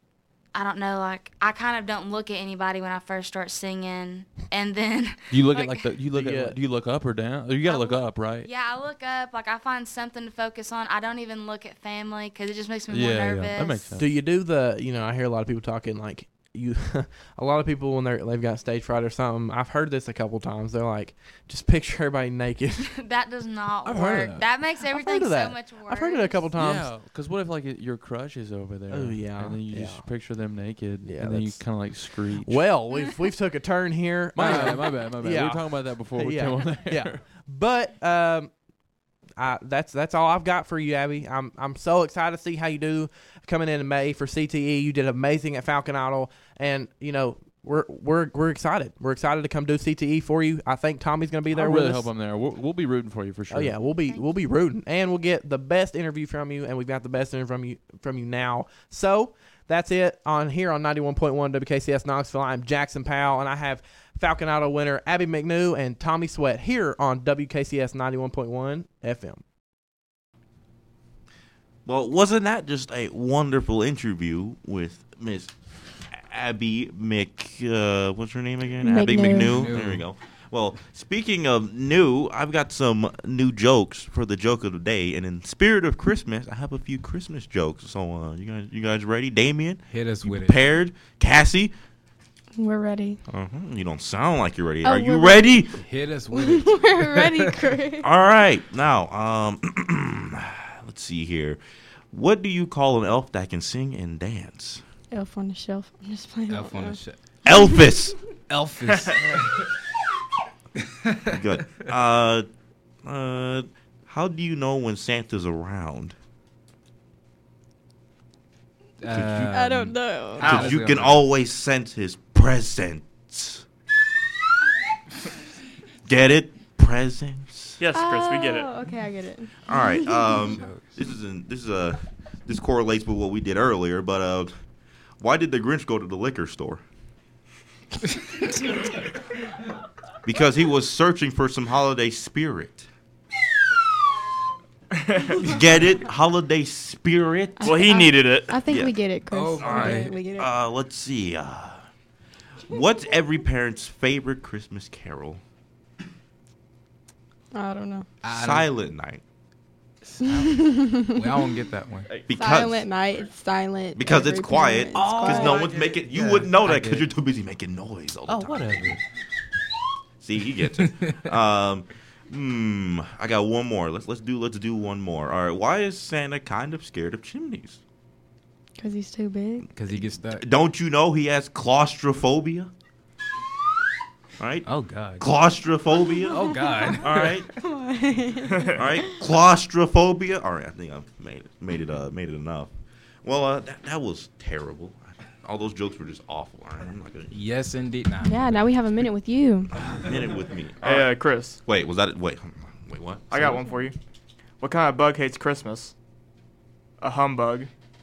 I don't know, like I kind of don't look at anybody when I first start singing, and then You look at like the you look Yeah. at do you look up or down? You got to look up, right? yeah, I look up, like I find something to focus on. I don't even look at family because it just makes me Yeah, more yeah, nervous. that makes sense. Do you do the, you know, I hear a lot of people talking like you, a lot of people when they're, they've got stage fright or something, I've heard this a couple times. They're like, just picture everybody naked. That does not I've work. heard of that. that. makes everything of so that. much worse. I've heard it a couple times. Yeah, because what if like it, your crush is over there? Oh, yeah, and then you yeah. just picture them naked, Yeah, and then you that's- kind of like screech. Well, we've we've took a turn here. My Uh, bad, my bad, my bad. We yeah. were talking about that before we yeah. came on there. Yeah, but um, I, that's that's all I've got for you, Abby. I'm I'm so excited to see how you do coming in May for C T E. You did amazing at Falcon Idol, and you know we're we're we're excited. We're excited to come do C T E for you. I think Tommy's going to be there I with really us. hope I'm there. We'll, we'll be rooting for you for sure. Oh yeah, we'll be we'll be rooting, and we'll get the best interview from you, and we've got the best interview from you from you now. So that's it on here on ninety-one point one W K C S Knoxville. I'm Jackson Powell, and I have Falcon Idol winner Abby McNew and Tommy Sweat here on W K C S ninety-one point one F M. Well, wasn't that just a wonderful interview with Miss Abby Mc... Uh, what's her name again? Abby McNew. McNew. There we go. Well, speaking of new, I've got some new jokes for the joke of the day, and in spirit of Christmas, I have a few Christmas jokes. So, uh, you guys, you guys ready? Damien, Hit us you with it. prepared? Cassie, We're ready. uh-huh. You don't sound like you're ready. Oh, Are you we're ready? Hit us with it. We're ready, Chris. All right. Now, um, let's see here. What do you call an elf that can sing and dance? Elf on the shelf. I'm just playing. Elf on the shelf. Elvis. Elvis. Good. Uh, uh, how do you know when Santa's around? I don't know. Because you can always sense his presence. Get it? Presence. Yes, Chris, we get it. Oh, okay, I get it. All right. Um, this is an, this is a this correlates with what we did earlier. But uh, why did the Grinch go to the liquor store? Because he was searching for some holiday spirit. Get it? Holiday spirit. Well, he needed it. I think Yeah. we get it, Chris. Oh, We all get right. it, we get it. Uh, let's see. Uh, what's every parent's favorite Christmas carol? I don't know. Silent Night. Well, I don't get that one. Because Silent night. It's silent. because every it's quiet. parent. Because It's no quiet. one's making. You Yeah, wouldn't know I that because get you're it. too busy making noise all the Oh, time. whatever. See, he gets it. um, hmm. I got one more. Let's let's do let's do one more. All right. Why is Santa kind of scared of chimneys? Because he's too big. Because he gets stuck. Don't you know he has claustrophobia? All right. Oh God. Claustrophobia. Oh God. All right. Come on. All right. Claustrophobia. All right. I think I've made it made it uh made it enough. Well, uh, that that was terrible. All those jokes were just awful. All right. I'm not gonna Yes, indeed. Nah. Yeah, now we have a minute with you. minute with me. All Hey, right. uh, Chris. Wait, was that it? Wait, wait, what? I got one for you. What kind of bug hates Christmas? A humbug.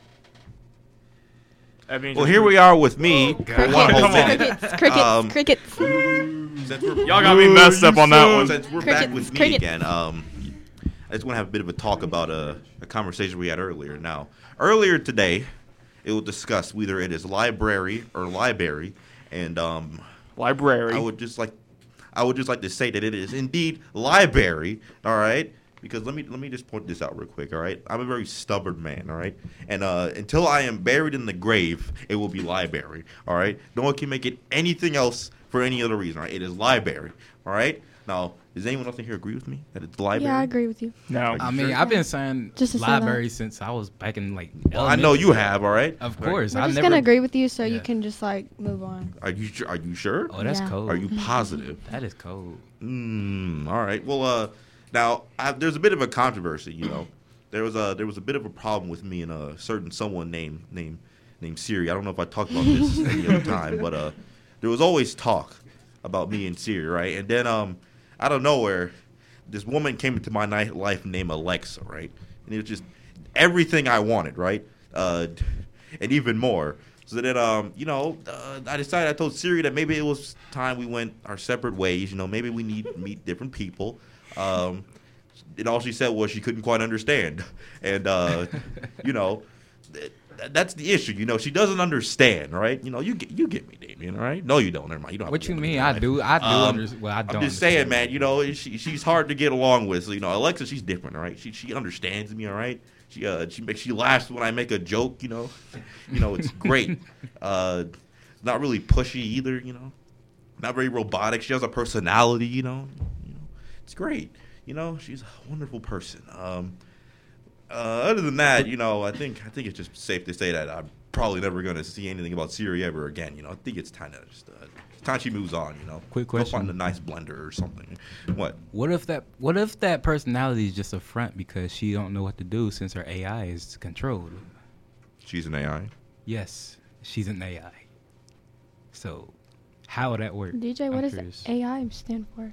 That means Well, just- here we are with me. God. for one whole Come on. minute. Crickets, crickets, Um, crickets. Since we're- Y'all got me messed up on that one. Since we're Crickets, back with me crickets. again, um, I just want to have a bit of a talk about a, a conversation we had earlier. Now, earlier today, it was discussed whether it is library or library, and um, library. I would just like, I would just like to say that it is indeed library. All right. Because let me let me just point this out real quick, all right? I'm a very stubborn man, all right? And uh, until I am buried in the grave, it will be library, all right? No one can make it anything else for any other reason, all right? It is library, all right? Now, does anyone else in here agree with me that it's library? Yeah, I agree with you. No. I mean, I've been saying Just to say that. library since I was back in like. Well, I know you elementary. have, all right? Of Right. course, We're I just never. gonna agree with you, so you Yeah. can just like move on. Are you su- are you sure? Oh, that's Yeah. cold. Are you positive? That is cold. Mm, all right. Well, uh, now I, there's a bit of a controversy. You know, there was a there was a bit of a problem with me and a certain someone named named named Siri. I don't know if I talked about this any other time, but uh, there was always talk about me and Siri, right? And then um, out of nowhere, this woman came into my night life named Alexa, right? And it was just everything I wanted, right? Uh, and even more. So then, um, you know, uh, I decided, I told Siri that maybe it was time we went our separate ways. You know, maybe we need to meet different people. Um, and all she said was she couldn't quite understand. And, uh, you know, th- that's the issue. You know, she doesn't understand, right? You know, you get, you get me, Damien, all right? No, you don't. Never mind. You don't have What to you get me, mean? all I right? do. I do. Um, under- well, I don't. I'm just saying, man, you know, she, she's hard to get along with. So, you know, Alexa, she's different, all right? She she understands me, all right? She uh she makes she laughs when I make a joke, you know. You know, it's great. uh not really pushy either, you know. Not very robotic. She has a personality, you know. You know, it's great. You know, she's a wonderful person. Um uh, other than that, you know, I think I think it's just safe to say that I'm probably never going to see anything about Siri ever again. You know, I think it's kind of just uh, it's time she moves on. You know, Quick Go question. find a nice blender or something. What? What if that? What if that personality is just a front because she don't know what to do since her A I is controlled? She's an A I. Yes, she's an A I. So, how would that work? D J, what I'm does curious. A I stand for?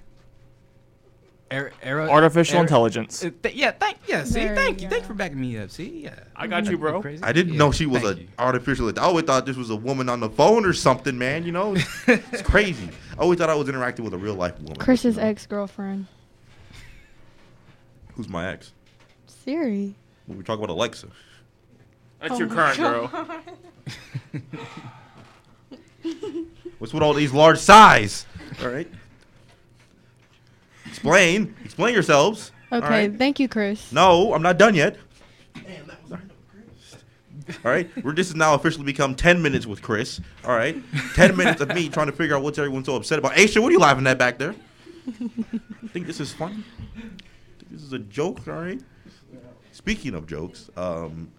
Er, er, Artificial er- intelligence. uh, th- yeah, thank yeah. See, There thank you you, go. thanks for backing me up. See, yeah, I got you, bro. Crazy. I didn't Yeah, know she was thank an you. artificial. I always thought this was a woman on the phone or something, man. You know, it's, it's crazy. I always thought I was interacting with a real life woman. Chris's you know? ex-girlfriend. Who's my ex? Siri. When we talk about Alexa. That's Oh your my current God. girl. What's with all these large size? All right. Explain. Explain yourselves. All Okay, right? thank you, Chris. No, I'm not done yet. All right, we're this has now officially become ten minutes with Chris. All right, ten minutes of me trying to figure out what's everyone so upset about. Aisha, what are you laughing at back there? Think this is funny? Think this is a joke? All right. Speaking of jokes, um,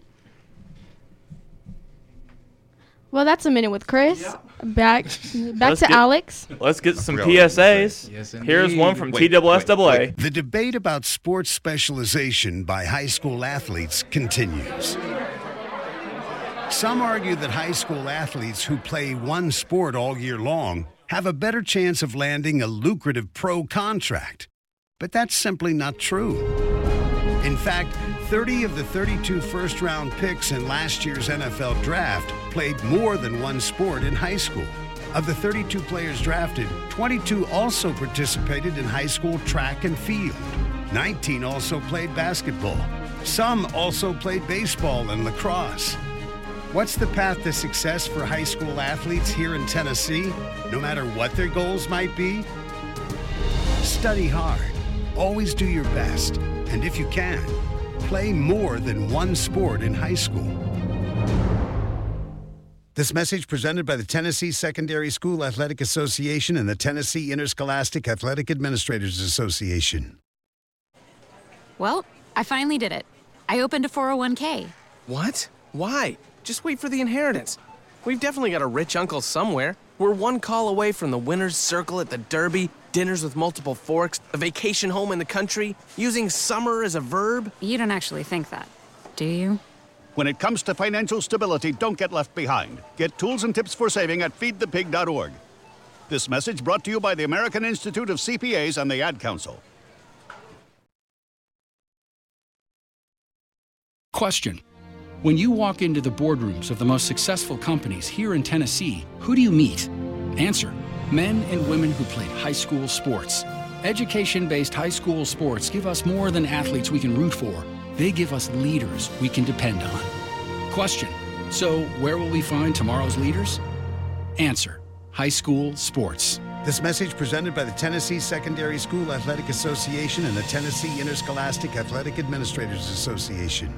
Well, that's a minute with Chris. Back, back Let's to get- Alex. Let's get some forgot P what I was S gonna As. say. Yes, Here's indeed. one from Wait, T S A A. wait, wait. The debate about sports specialization by high school athletes continues. Some argue that high school athletes who play one sport all year long have a better chance of landing a lucrative pro contract. But that's simply not true. In fact, thirty of the thirty-two first-round picks in last year's N F L draft played more than one sport in high school. Of the thirty-two players drafted, twenty-two also participated in high school track and field. nineteen also played basketball. Some also played baseball and lacrosse. What's the path to success for high school athletes here in Tennessee, no matter what their goals might be? Study hard, Always do your best, and if you can, play more than one sport in high school. This message presented by the Tennessee Secondary School Athletic Association and the Tennessee Interscholastic Athletic Administrators Association. Well, I finally did it. I opened a four oh one k. What? Why? Just wait for the inheritance. We've definitely got a rich uncle somewhere. We're one call away from the winner's circle at the Derby, dinners with multiple forks, a vacation home in the country, using summer as a verb. You don't actually think that, do you? When it comes to financial stability, don't get left behind. Get tools and tips for saving at feed the pig dot org. This message brought to you by the American Institute of C P As and the Ad Council. Question. When you walk into the boardrooms of the most successful companies here in Tennessee, who do you meet? Answer. Men and women who played high school sports. Education-based high school sports give us more than athletes we can root for. They give us leaders we can depend on. Question. So where will we find tomorrow's leaders? Answer. High school sports. This message presented by the Tennessee Secondary School Athletic Association and the Tennessee Interscholastic Athletic Administrators Association.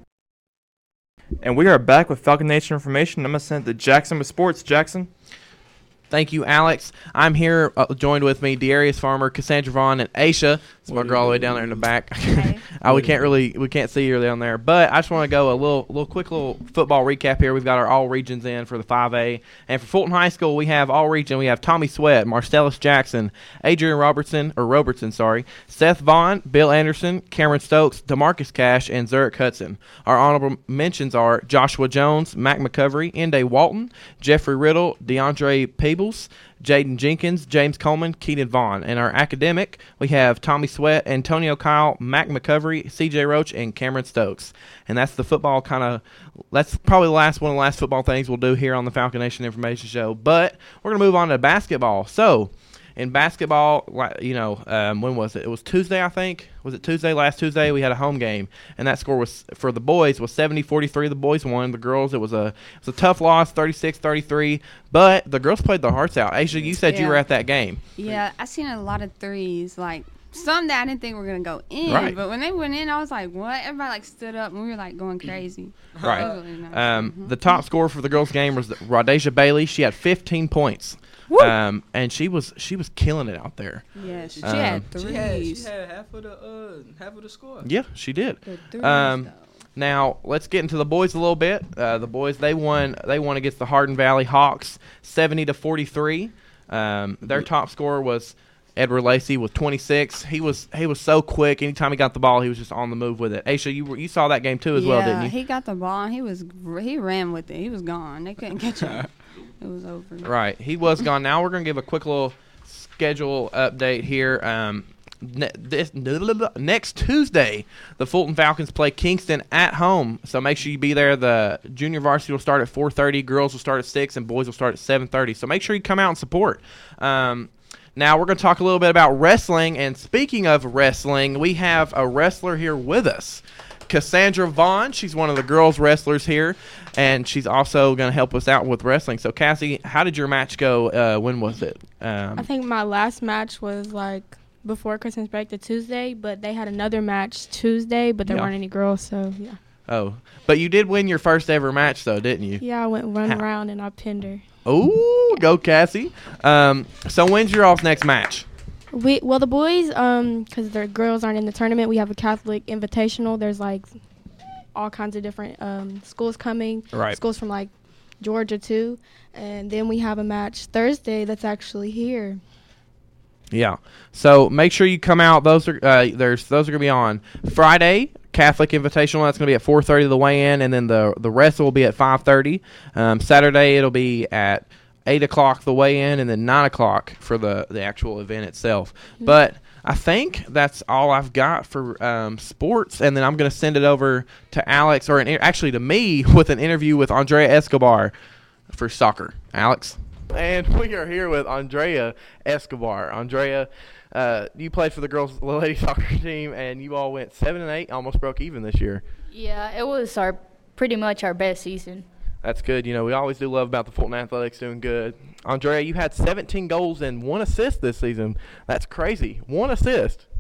And we are back with Falcon Nation information. I'm going to send it to Jackson with sports. Jackson? Thank you, Alex. I'm here, uh, joined with me, Darius Farmer, Cassandra Vaughn, and Aisha. It's my girl all the way down there in the back. Okay. uh, we can't really, we can't see her down there. But I just want to go a little, little quick little football recap here. We've got our all regions in for the five A, and for Fulton High School, we have all region. We have Tommy Sweat, Marcellus Jackson, Adrian Robertson, or Robertson, sorry, Seth Vaughn, Bill Anderson, Cameron Stokes, DeMarcus Cash, and Zurich Hudson. Our honorable mentions are Joshua Jones, Mac McCovery, Ende Walton, Jeffrey Riddle, DeAndre Peebles, Jaden Jenkins, James Coleman, Keenan Vaughn. And our academic, we have Tommy Sweat, Antonio Kyle, Mac McCovery, C J Roach, and Cameron Stokes. And that's the football kind of, that's probably the last one of the last football things we'll do here on the Falcon Nation Information Show. But we're going to move on to basketball. So, in basketball, you know, um, when was it? It was Tuesday, I think. Was it Tuesday? Last Tuesday, we had a home game, and that score was for the boys was seventy forty-three. The boys won. The girls, it was a it was a tough loss, thirty-six thirty-three. But the girls played their hearts out. Aisha, you said yeah. you were at that game. Yeah, I seen a lot of threes, like some that I didn't think were gonna go in. Right. But when they went in, I was like, "What?" Everybody like stood up, and we were like going crazy. Right. Really nice. Um, mm-hmm. The top scorer for the girls' game was Rhodesia Bailey. She had fifteen points. Um, and she was she was killing it out there. Yeah, she, um, she had threes. She had, she had half of the uh, half of the score. Yeah, she did. Threes, um, now let's get into the boys a little bit. Uh, the boys they won they won against the Hardin Valley Hawks, seventy to forty-three. Um, their top scorer was Edward Lacey with twenty-six. He was he was so quick. Anytime he got the ball, he was just on the move with it. Aisha, you were, you saw that game too as yeah, well, didn't you? he got the ball. And he was he ran with it. He was gone. They couldn't catch him. It was over. Right, he was gone. Now we're gonna give a quick little schedule update here. Um, ne- this next Tuesday, the Fulton Falcons play Kingston at home, so make sure you be there. The junior varsity will start at four thirty, girls will start at six, and boys will start at seven thirty. So make sure you come out and support. Um, now we're going to talk a little bit about wrestling, and speaking of wrestling, we have a wrestler here with us. Cassandra Vaughn, she's one of the girls wrestlers here, and she's also going to help us out with wrestling. So, Cassie, how did your match go? Uh, when was it? Um, I think my last match was like before Christmas break, the Tuesday, but they had another match Tuesday, but there Yeah. weren't any girls, so yeah. Oh, but you did win your first ever match, though, didn't you? Yeah, I went run How? around and I pinned her. Oh, go Cassie. Um, so when's your all's next match? We well the boys um because the girls aren't in the tournament, we have a Catholic Invitational. There's like all kinds of different um schools coming, Right. schools from like Georgia too, and then we have a match Thursday that's actually here. Yeah. So make sure you come out. Those are uh, there's those are gonna be on Friday. Catholic Invitational. That's gonna be at four thirty the weigh-in, and then the the rest will be at five thirty. Um, Saturday it'll be at eight o'clock the weigh-in, and then nine o'clock for the the actual event itself. Mm-hmm. But I think that's all I've got for um, sports, and then I'm gonna send it over to Alex, or an, actually to me, with an interview with Andrea Escobar for soccer. Alex. And we are here with Andrea Escobar. Andrea, uh, you played for the girls' lady soccer team, and you all went seven and eight, almost broke even this year. Yeah, it was our pretty much our best season. That's good. You know, we always do love about the Fulton Athletics doing good. Andrea, you had seventeen goals and one assist this season. That's crazy. One assist.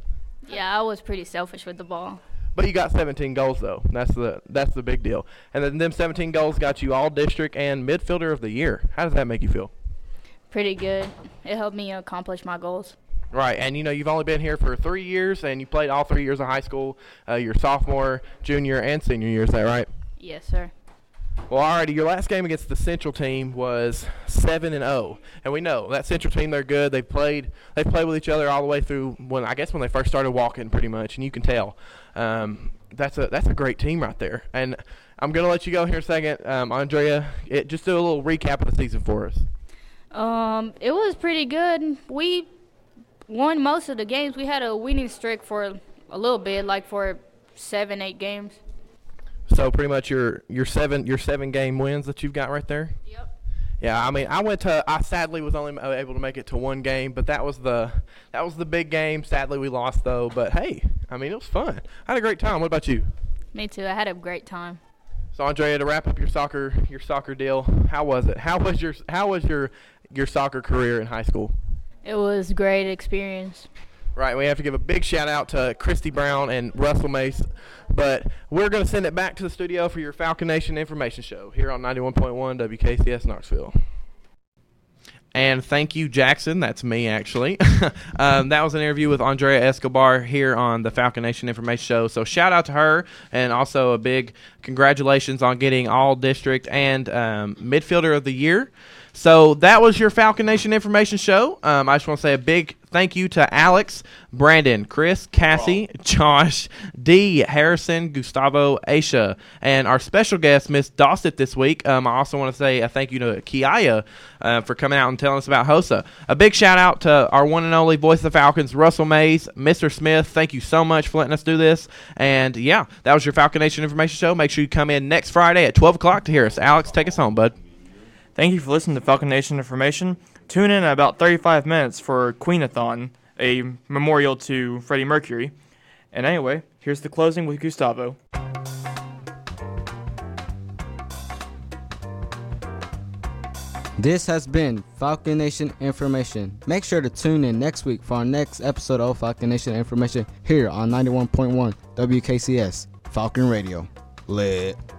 Yeah, I was pretty selfish with the ball. But you got seventeen goals though. That's the that's the big deal. And then them seventeen goals got you all district and midfielder of the year. How does that make you feel? Pretty good. It helped me accomplish my goals. Right, and you know you've only been here for three years, and you played all three years of high school. Uh, your sophomore, junior, and senior year. Is that right? Yes, sir. Well, alrighty. Your last game against the Central team was seven and zero, and we know that Central team. They're good. They've played. They've played with each other all the way through when I guess when they first started walking, pretty much, and you can tell. Um, that's a that's a great team right there. And I'm gonna let you go here in a second, um, Andrea. It, just do a little recap of the season for us. Um, it was pretty good. We won most of the games. We had a winning streak for a little bit, like for seven, eight games. So pretty much your your seven your seven game wins that you've got right there. Yep. Yeah, I mean, I went to. I sadly was only able to make it to one game, but that was the that was the big game. Sadly, we lost though. But hey, I mean, it was fun. I had a great time. What about you? Me too. I had a great time. So Andrea, to wrap up your soccer your soccer deal, how was it? How was your how was your your soccer career in high school? It was a great experience. Right, we have to give a big shout out to Christy Brown and Russell Mace, but we're going to send it back to the studio for your Falcon Nation information show here on ninety-one point one W K C S Knoxville. And thank you, Jackson. That's me, actually. um, that was an interview with Andrea Escobar here on the Falcon Nation Information Show. So shout out to her, and also a big congratulations on getting all district and um, midfielder of the year. So that was your Falcon Nation Information Show. Um, I just want to say a big thank you to Alex, Brandon, Chris, Cassie, Josh, D, Harrison, Gustavo, Aisha, and our special guest, Miss Dossett, this week. Um, I also want to say a thank you to Kiaya uh, for coming out and telling us about H O S A. A big shout out to our one and only voice of the Falcons, Russell Mays, Mister Smith. Thank you so much for letting us do this. And yeah, that was your Falcon Nation Information Show. Make sure you come in next Friday at twelve o'clock to hear us. Alex, take us home, bud. Thank you for listening to Falcon Nation Information. Tune in at about thirty-five minutes for Queenathon, a memorial to Freddie Mercury. And anyway, here's the closing with Gustavo. This has been Falcon Nation Information. Make sure to tune in next week for our next episode of Falcon Nation Information here on ninety-one point one W K C S Falcon Radio. Lit.